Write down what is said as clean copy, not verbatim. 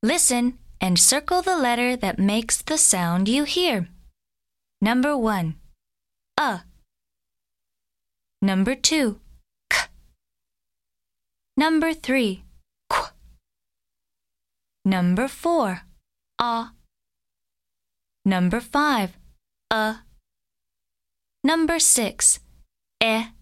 Listen and circle the letter that makes the sound you hear. Number 1. Number 2. K. Number 3. Qu. Number 4. Number 5. Number 6.